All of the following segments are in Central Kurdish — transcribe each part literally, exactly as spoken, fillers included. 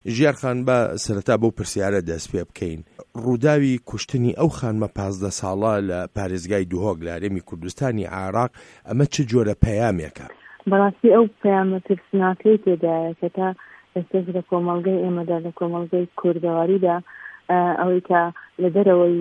ژیار خان بە سەرەتا بەو پرسیارە دەست پێ بکەین. ڕووداوی کوشتنی ئەو خانمە پازدە ساڵە لە پارێزگای دوهۆک لە هەرێمی کوردستانی عێراق ئەمە چ جۆرە پەیامێکە؟ بەڕاستی ئەو پەیامە ترسناکەی تێدایە کە تا ئێستاش لە کۆمەڵگەی ئێمەدا لە کۆمەڵگەی کوردەواریدا ئەوەی کە لە دەرەوەی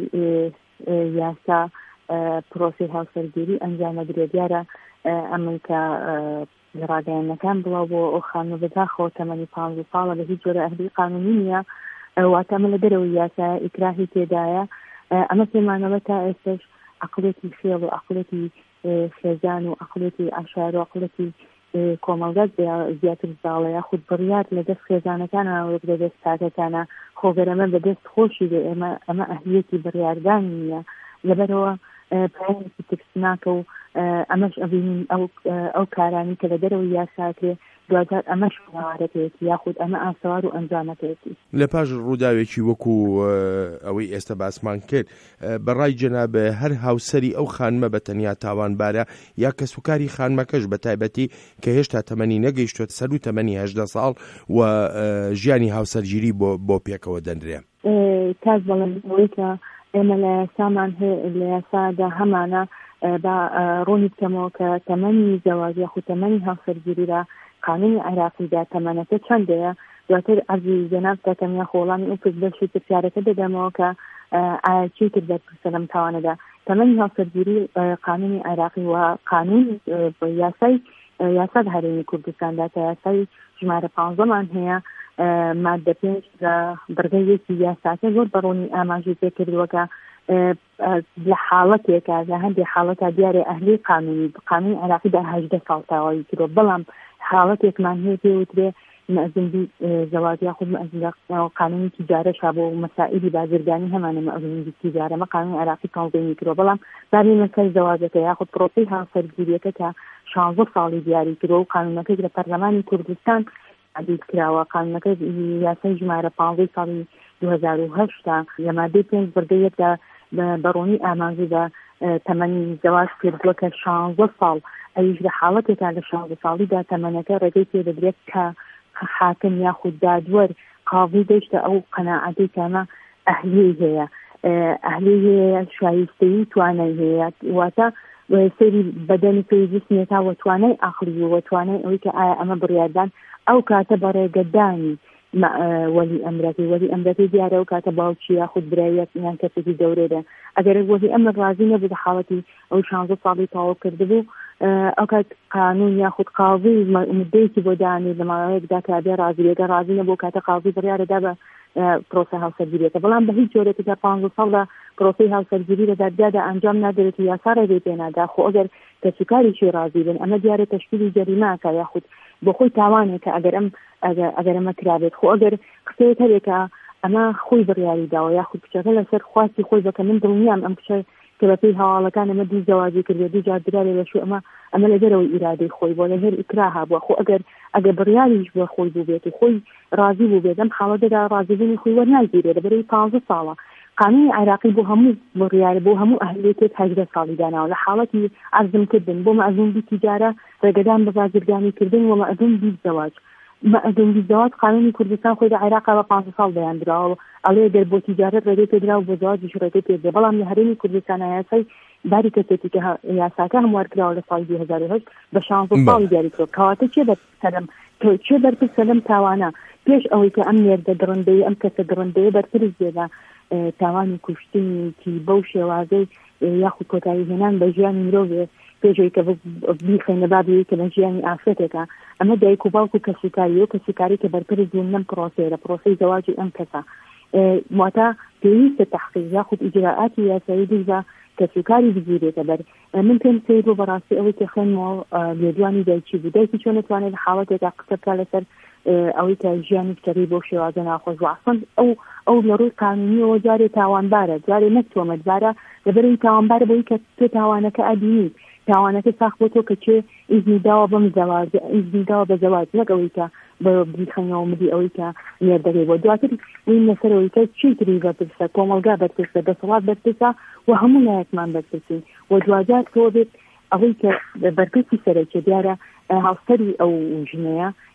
یاسا پرۆسی هاوسەرگیری ئەنجامە درێ دیارە ئەمەی کە ڕاگەیەنەکان بڵاو بۆ ئەو خانمە بەداخەوە تەمەنی پانزە ساڵە لە هیچ جۆرە ئەهلی قانونی نییە، واتە ئەمە لە دەرەوەی یاسا ئیکراهی تێدایە. ئەمە پێمانەوە تا ئێستاش عقڵێتی فێڵ و عقڵێتی خێزان و عقڵێتی عەشار و عقڵێتی کۆمەڵگە زیاتر زاڵەیە خود بڕیار لە دەست خێزانەکانە وەک لە دەست کاکەکانە خۆگەرەمە بە دەست خۆشی دێ. ئێمە ئەمە ئەهلیەتی بڕیاردان نییە، لەبەرەوە پایانێکی ترسناکە و ئەمەش ئەبینین ئەو کارانی کە لە دەرەوەی یاساکرێ دواتر ئەمەش ناوارەتەیەکی یاخود ئەمە ئاسەوار و ئەنجامەتەیەکی. لە پاش ڕووداوێکی وەکو ئەوەی ئێستا باسمان کرد بەڕای جەناب هەر هاوسەری ئەو خانمە بە تەنیا تاوانبارە یا کەسوکاری خانمەکەش بە تایبەتی کە هێشتا تەمەنی نەگەیشتووە سەر و تەمەنی هەژدە ساڵ و ژیانی هاوسەرگیری بۆ پێکەوە دەنرێ؟ کاس بەڵێنەوەی کە ئێمە لە یاسامان هەیە لە یاسادا هەمانە بە ڕوونی بکەمەوە کە تەمەنی زەواج یاخود تەمەنی هاوسەرگیریدا قانونی عێراقیدا تەمەنەکە چەندەیە. دواتر ئەرزی جەناب دەکەم یاخۆ وەڵامی ئەو بەشی پرسیارەکە دەدەمەوە کە ئایا چیتر دەرپرسە لەم تاوانەدا. تەمەنی هاوسەرگیری قانونی عێراقی و قانون یاسای یاسا هەرێمی کوردستاندا تا یاسای ژمارە پانزەمان هەیە مادە پێنج لە بڕگەی یەکی یاساکە زۆر بەڕوونی ئاماژی پێکردووەکە لە حاڵەتێکە لە هەندێک حاڵەتە دیارێ ئەهلی قانونی قانونی عێراقیدا هەژدە ساڵ تاوایی کردووە، بەڵام حاڵەتێکمان هەیە پێوترێ مەزوندی زەواج یاخود قانونی تیجارەشا بۆ مەسائلی بازرگانی هەمانە مەزوندی تیجارەمە قانونی عێراقی تەنظیمی کردووە، بەڵام دابین لەسەر زەواجەکە یاخود پرۆسەی هاوسەرگیریەکە کە شانزە ساڵی دیاری کردووە و قانونەکەی لە پەرلەمانی کوردستان عدید کراوە. قانونەکە یاسای ژمارە پانزەی ساڵی دو هەزار و هەشتا لە مادەی پێنج بڕگەی یەکدا بەڕوونی ئاماژەدا تەمەنی زەواج کردووە کە شانزە ساڵ، ئەویش لە حاڵەتێکا لە شانزە ساڵیدا تەمەنەکە ڕێگەی پێ دەدرێت کە حاکم یاخود دادوەر قاضی دەیشتە ئەو قەناعەتەی کە ئەمە ئەهلی هەیە ئەهلی هەیە شایستەیی توانای هەیە، واتە سەیری بەدەنی پێی جسمێکا و توانای عەقلی و توانای ئەوەی کە ئایا ئەمە بڕیاردان ئەو کاتە بە ڕێگەدانی وەلی ئەمرەکەی وەلی ئەمرەکەی دیارە و کاتە باوکی یاخود برایەت یان کەسێکی گەورەیە ئەگەر وەلی ئەمر ڕازی نەبوو لە حاڵەتی ئەو شانزە ساڵی تەواو کردبوو ئەو کات قانون یاخود قاضی مدەیەکی بۆ دانی لە ماوەیەکدا کە بێ ڕازیەکە ڕازی نەبوو کاتە قاضی بڕیارەدا بە پرۆسە هاوسەرگیریەکە، بەڵام بە هیچ جۆرێکدا پانزە ساڵدا پرۆسەی هاوسەرگیری لە دادگادا ئەنجام نادرێت و یاسا ڕێگەی پێ نادا. خۆ ئەگەر کەسوکاریشی ڕازی بن ئەمە دیارە تەشکیلی جەریمەکە یاخود بۆ خۆی تاوانێکە ئەگەر ئەم ئەگەر ئەمە کرابێت. خۆ ئەگەر قسەیەک هەرێکە ئەمە خۆی بڕیاری داوە یاخود کچەکە لەسەر خواستی خۆی بکە من دڵنیام ئەم کچە کە بەپێی هەواڵەکان ئەمە دوو زەواجی کردێ دوو جار درارێ لە شو ئەمە ئەمە لە دەرەوەی ئیرادەی خۆی بۆ لەژێر ئیکراها بووە. خۆ ئەگەر ئەگەر بڕیاریش بۆ خۆی بوو بێت و خۆی ڕازی بوو بێت ئەم حاڵەتەدا ڕازیبوونی خۆی وەرناگیرێت لەبەرەوەی پانزە ساڵە قانونی عێراقی بۆ هەموو بڕیارە بۆ هەموو ئەهلیەتێک هەژدە ساڵی داناوە لە حاڵەتی عەرزمکردن بۆ مەعزوندی تیجارە ڕێگەدان بە بازرگانی کردن و مەعزوندی زەواج. مەعزوندی زەواج قانونی کوردستان خۆی لە عێراقا بە پانزە ساڵ بەیاندراوە ئەڵێ دەر بۆ تیجارەت ڕێگەی پێدراوە بۆ زەواجیش ڕێگەی پێدرا، بەڵام لە هەرێمی کوردستان یاسای داری کەسێتی کە یاساکە هەموار کراوە لە ساڵی دو هەزار و هەشت بە شانزە ساڵی دیاری کردووە. کەواتە چێ بەرپرسە چێ بەرپرسە لەم تاوانە پێش ئەوەی کە ئەم مێردە درڕندەیە ئەم کەسە درڕندەیە بەرپرس بێدا تاوانی کوشتنی بەو شێوازەی یاخود کۆتایی هێنان بە ژیانی مرۆڤ پێشەوەی کە بیخەینە بابی کە لە ژیانی ئافرەتێکە ئەمە دایک و باوک و کەسوکاری و کەسوکاری کە بەرپرس بوون لەم پرۆسەیە لە پرۆسەی زەواجی ئەم کەسە واتە پێویستە تەحقیق یاخود ئیجراءاتی یاسایی دیزە کەسوکاری بگیرێتە بەر. من پێم سەیر بۆ بەڕاستی ئەوەی کە خوێنمەوە لێدوانی دایکی بوو دایکی چۆن نتوانێت لە حاڵەتێکدا قسە بکات لەسەر ئەوەی کە ژیانی کچەکەی بۆ شێوازە ناخۆش و عەسڵەن ئەو ئەو لە ڕووی قانونیەوە جارێ تاوانبارە جارێ نەک تۆمەتبارە لەبەرەوەی تاوانبارە بۆی کە تۆ تاوانەکە ئەبینی تاوانەکە ساخ بۆ تۆ کە چێ ئیزنی داوە بەم زەواج ئیزنی داوە بە زەواج نەک ئەوەی کە بە بیخەنەوە مدی ئەوەی کە مێردەکەی بۆ دواتر وین لەسەرەوەی کە چیتری بەرپرسە کۆمەلگا بەرپرسە دەسەڵات بەرپرسە و هەموو لایەکمان بەرپرسین و دوجار تۆ بێت ئەوەی کە بەرپرسی سەرەکی دیارە هاوسەری ئەو ژنەیە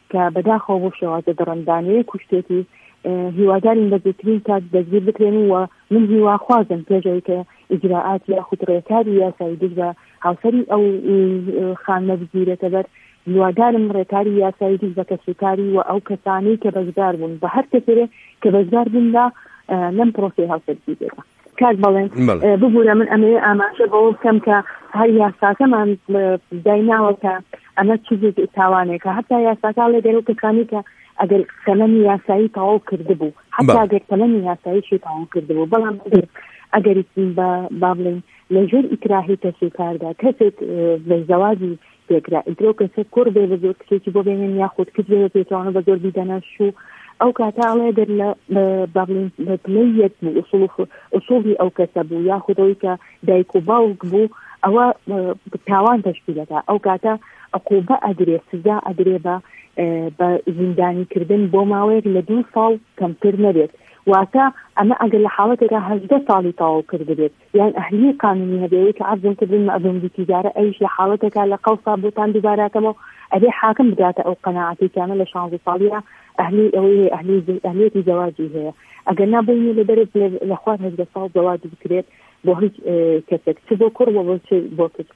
کە بەداخەوە بۆ شێوازە دەڕەندانەیە کوشتێتی هیوادارین بە زووترین کات دەستگیر بکرێن و من هیواخوازم پێشەوەی کە ئیجراعات یاخود ڕێکاری یاسایی دژ بە هاوسەری ئەو خانمە بگیرێتە بەر هیوادارم ڕێکاری یاسایی دژ بە کەسوکاری و ئەو کەسانی کە بەشدار بوون بە هەر کەسێرێ کە بەشدار بووندا لەم پرۆسی هاوسەرگیریەکە کات بەڵێن ببوورە من ئەمەیە ئاماژە بەوە بکەم کە هەر یاساکەمان دایناوە کە ئەمە چیزێک تاوانێکە هەتا یاساکە لێ دەرەوە کەسانی کە ئەگەر تەمەنی یاسایی تەواو کردبوو حتا ئەگەر تەمەنی یاساییشی تەواو کردبوو بەڵام ئەگەر با بڵێن لەژێر ئیکراهی کەسوکاردا کەسێک زەواجی پێکرا ئیترۆ کەسێک کوڕ بێ بە زۆر کچێکی بۆ بێنێن یاخود کچ بێ پێچوانە بە زۆر بیدەنەشوو ئەو کاتاڵێ دەر لە بابلین پلەیەک بوو ئوسوڵی ئەو کەسە بوو یاخودەوەی کە دایک و باوک بوو ئەوە تاوان تەشکیلەکە ئەو کاتە عقوبە ئەدرێ سزا ئەدرێ بە بە زیندانیکردن بۆ ماوەیەک لە دوو ساڵ کەمتر نەبێت واتە ئەمە ئەگەر لە حاڵەتێکە هەژدە ساڵی تەواو کردبێت یان ئەهلی قانونی هەبێت کە عەرزم کردن مەعدوم تیجارە ئەیش لە حاڵەتێکە لە قەوسا بۆتان دووبارەکەمەوە ئەبێ حاکم بداتە ئەو قەناعەتی کامە لە شانزە ساڵیە ئەهلی ئەوەی ئەهلی ئەهلیەتی زەواجی هەیە ئەگەر نابووینی لە دەرێت لە خوار هەژدە ساڵ زەواج بکرێت بۆ هیچ کەسێک چ بۆ کوڕ بۆ بۆ کچ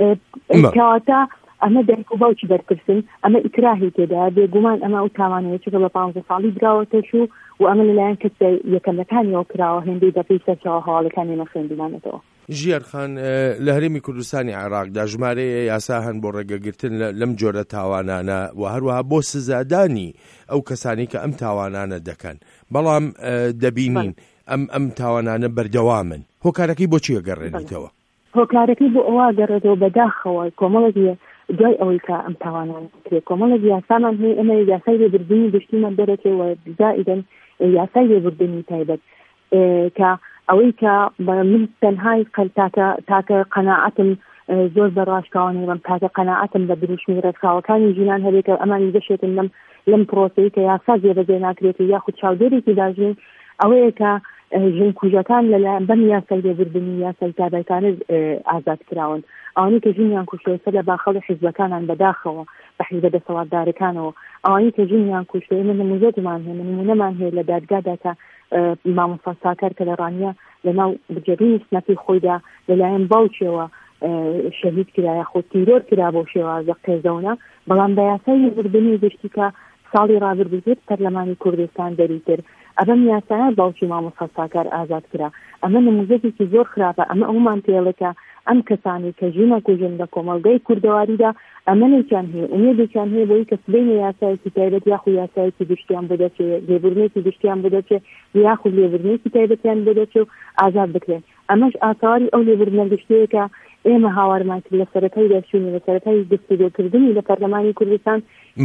کەواتە ئەمە دایک و باوکی بەرپرسن ئەمە ئیکراهی تێدا بێگومان ئەمە ئەو تاوانەیە چکە بە پانزە ساڵی دراوەتەش و ئەمە لەلایەن کەسە یەکەمەکانیەوە کراوە هێندەی دەپی سەرچاوە هەواڵەکانی ئێمە خوێندمانەتەوە. ژیارخان لە هەرێمی کوردستانی عێراقدا ژمارەیە یاسا هەن بۆ ڕێگەگرتن لەم جۆرە تاوانانە و هەروەها بۆ سزادانی ئەو کەسانی کە ئەم تاوانانە دەکەن بەڵام دەبینین ئەم ئەم تاوانانە بەردەوامن هۆکارەکەی بۆچی ئەگەڕێنیتەوە؟ هۆکارەکەی بۆ ئەوە گەڕێتەوە بەداخەوە کۆمەڵێکی دوای ئەوەی کە ئەم تاوانان کرێت کۆمەڵێک یاسامان هەیە ئەمە یاسای لێبوردنی گشتیمان دەرەچێەوە زائیدەن یاسای لێبوردنی تایبەت کە ئەوەی کە من تەنهای تاکە تاکە قەناعەتم زۆر بەڕاشکاوانێ بەم تاکە قەناعەتم بە دروشمی ڕێکخراوەکانی ژینان هەبێت کە ئەمانی بەشێتن لەم لەم پرۆسەی کە یاسا جێبەجێ ناکرێت یاخود چاودێرێکی داژین ئەوەیە کە ژن کوژەکان لەلایەن بەم یاسای لێبوردنی یاسای تابعیەکانە ئازاد کراون ئەوانەی کە ژینیان کوشتووە سەر لە باخەڵی حیزبەکانان بەداخەوە بە حیزبە دەسەڵاتدارەکانەوە ئەوانەی کە ژینیان کوشتووە من نموزەتمان هەیە نمونەمان هەیە لە دادگادا کە مامۆستا ساکار کە لە ڕانیە لەناو بجێبینی سنەپی خۆیدا لەلایەن باوکیەوە شەهید کرایە خۆ تیرۆر کرا بۆ شێوازە قێزەونە بەڵام بە یاسای لێبوردنی گشتی کە ساڵی ڕابردووت پەرلەمانی کوردستان دەریتر ئەبەم یاسایە باوکی مامۆستا ساکار ئازاد کرا ئەمە نموزەتێکی زۆر خراپە ئەمە ئەومان پێڵەکە ئەم کەسانی کە ژینە کوژن لە کۆمەڵگەی کوردەواریدا ئەمەێکیان هەیە ئومێدێکیان هەیە بۆی کە سبەینە یاسایەکی تایبەت یاخود یاسایەکی گشتیان بدەچێت لێبوردنێکی گشتیان بدەچێت یاخود لێبوردنێکی تایبەتیان بدەچێت و ئازاد بکرێن ئەمەش ئاثاری ئەو لێبوردنە گشتەیەکە ئێمە هاوارمان کرد لە سەرەتای دەرچوونی لە سەرەتای گفتوگۆکردنی لە پەرلەمانی کوردستان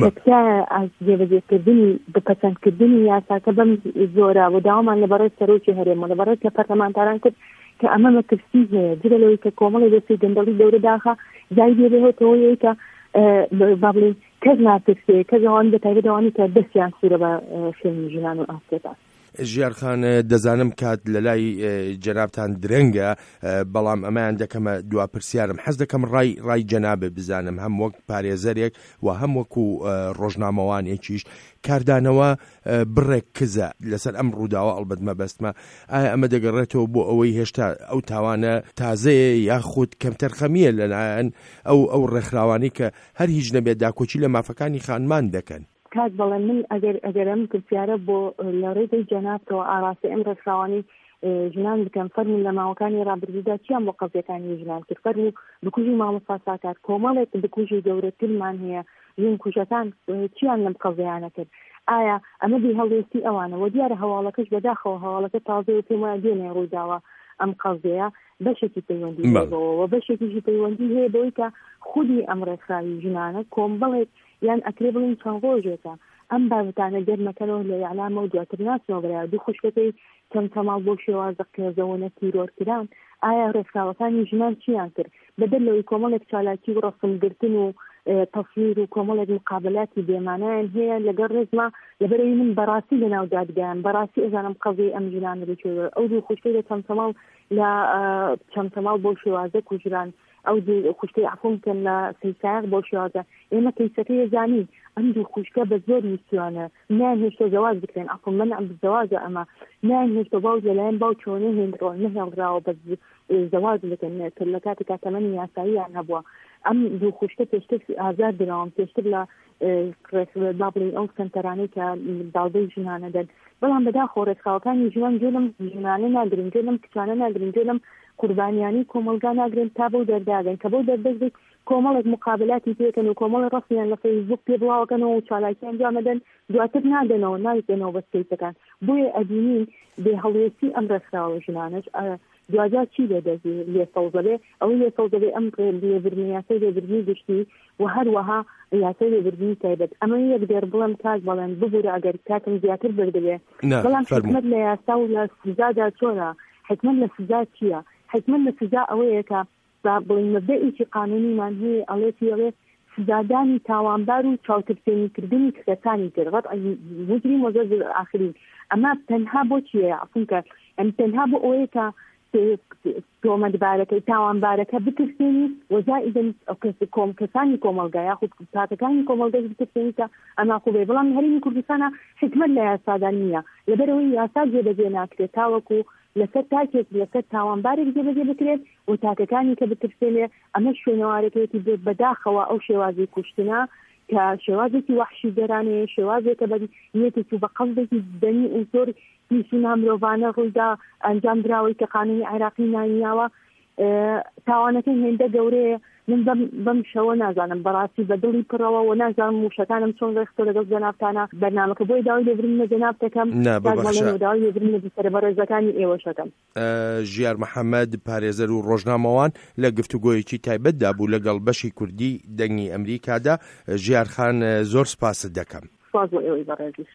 کە جێبەجێکردنی بپەسەندکردنی یاساکە بەم زۆرە و داوامان لەبەڕێ سەرۆکی هەرێمەوە لەبەڕێ کە پەرلەمانتاران کرد کە ئەمە مەترسی هەیە جرە لەوەی کە کۆمەڵی دەستی گەندەڵی دەورە داخە جای دێبێتەوەی کە با بڵێن کەس ناترسێ کەس ئەوان بەتایبەت ئەوانی کە دەستیان سوورە بە خوێنی ژنان و ئاسێتان. ژیارخان دەزانم کات لە لای جەنابتان درەنگە بەڵام ئەمەیان دەکەمە دوا پرسیارم حەز دەکەم ڕای ڕای جەنابێ بزانم هەم وەک پارێزەرێک و هەم وەکو ڕۆژنامەوانێکیش کاردانەوە بڕێک کزە لەسەر ئەم ڕووداوە ئەڵبەت مەبەستمە ئایا ئەمە دەگەڕێتەوە بۆ ئەوەی هێشتا ئەو تاوانە تازەیە یاخود کەمتەر خەمیە لەلایەن ئەو ئەو ڕێکخراوانی کە هەر هیچ نەبێت داکۆچی لە مافەکانی خانمان دەکەن کات بەڵێن من ئەگەر ئەگەرم پرسیارە بۆ لە ڕێگەی جەنابەوە ئاراستی ئەم ڕێکخراوانی ژنان بکەم فەرمون لە ماوەکانی ڕابردوودا چیان بۆ قەزیەکانی ژنان کرد فەرموو بکوژی مامۆستا ساکار کۆمەڵێک بکوژی گەورەترمان هەیە ژن کوژەکان چیان لەم قەزیانە کرد ئایا ئەمە بی هەڵوێستی ئەوانە و دیارە هەواڵەکەش بەداخەوە هەواڵەکە تازە و پێم وایە دێنێ ڕووداوە ئەم قەزەیە بەشێکی پەیوەندی هەیەەوە بەشێکیشی پەیوەندی هەیە بۆی کە خودی ئەم ڕێکخراوی ژنانە کۆمبڵێک یان ئەکرێ بڵین چەند ڕۆژێکە ئەم بابەتانە گەرمەکەنەوە لە یعلامە و دواتر ناچنەوە بەلای دوو خوشکەکەی چەند تەماڵ بۆ شێوازە قێزەوەنە تیرۆرکران ئایا ڕێکخراوەکانی ژنان چیان کرد بەدەر لەوەی کۆمەڵێک چالاکی و ڕەسمگرتن و تەفسیر و کۆمەڵێک مقابلاتی بێمانایان هەیە لەگەڵ ڕێزما لەبەرەوەی من بەڕاستی لەناو دادگایان بەڕاستی ئەزانم قەزەی ئەم ژنانە بچێت ئەو دوو خوشکەی لە چەند تەماڵ لە چەند تەماڵ بۆ شێوازە کوژران ئەو خوشکەی عفوم کەن لە سەیسایق بۆ شێوازە ئێمە کەیسەکەی زانین ئەم دوو خوشکە بە زۆر میسیوانە نان هێشتا زەواج بکرێن ئەقڵ منع بزەواجە ئەمە نان هێشتا باو لەلایەن باو چۆنە هێنرەوە نەهێڵراوە بە زەواج بکەن لە کاتێکا تەمەنی یاساییان هەبووە ئەم دوو خوشکە پێشتر ئازار درراوم پێشتر لە با بڵین ئەو سنتەرانەی کە داڵبەی ژنانە دەن بەڵام بەداخۆ ڕێکخراوەکانی ژنان گوێ لەم ژنانە ناگرن گوێ لەم کچانە ناگرن گوێ لەم قوربانیانی کۆمەلگا ناگرن تا بەو دەرداگەن کە بەو دەردەست کۆمەڵێک مقابلاتی پێکەن و کۆمەڵی ڕاستیان لە فەیسبوک پێ بڵاوەکەنەوە و چالاکیان جامەدەن دواتر نادەنەوە نایدەنەوە بە سکەیتەکان بۆیە ئەبینین بێ هەڵوێستی ئەم ڕێکخراوە ژنانش دوجار چی لێدەزی لێسەڵدەبێ ئەوەی لێسەڵدەبێ ئەم لێبرنی یاسای لێبرنی گشتی و هەروەها یاسای لێبرنی تایبەت ئەمە یەک دێر بڵم کاک بەڵێن ببوورە ئەگەر کاتم زیاتر بردەبێ بەڵام حکمت لە یاسا و لە سزادا چۆنە حکمت لە سزا چییە حکمت لە سزا ئەوەیە کە بڵین مەبدەئێکی قانونیمان هەیە ئەڵێتی ئەڵێ سزادانی تاوانبار و چاوترسێنیکردنی کەسانی گرغەت مجرم وەزەر ئاخرین ئەمە تەنها بۆ چییە ئەفونکە ئەم تەنها بۆ ئەوەیە کە تۆمەتبارەکەی تاوانبارەکە بترسێنی وەزائیدەن کۆم کەسانی کۆمەلگا یاخود تاتەکانی کۆمەلگەی بترسێنی کە ئەما خوبێ بەڵام هەرێمی کوردستانە حکمت لە یاسادا نییە لەبەرەوەی یاسا جێبەجێ ناکرێت تاوەکو لەسەر تاکێک لەسەر تاوانبارێک جێبەجێ بکرێت و تاکەکانی کە بترسێنێ ئەمە شوێنەوارەکەیەتی بەداخەوە ئەو شێوازی کوشتنە کە شێوازێکی وحشی دەرانەیە شێوازێکە بە نیەتێکی بە قەڵبێکی دەنی و زۆر میسونا مرۆڤانە ڕوویدا ئەنجام دراوەی کە قانونی عێراقی نانیاوە تاوانەکەی هێندە گەورەیە من بەم شەوە نازانم بەڕاستی بە دڵی پڕەوە و نازانم موشەکانم چۆن ڕێختۆ لەگەڵ جەنابتانە بەرنامەکە بۆی داوای لێبرینە جەناب دەکەم داوای لێبرینە بیسەرە بەڕێزەکانی ئێوەشەکەم. ژیار محەممەد پارێزەر و ڕۆژنامەوان لە گفتوگۆیەکی تایبەتدا بوو لەگەڵ بەشی کوردی دەنگی ئەمریکادا. ژیار خان زۆر سپاست دەکەم. سپاس بۆ ئێوەی بەڕێزی.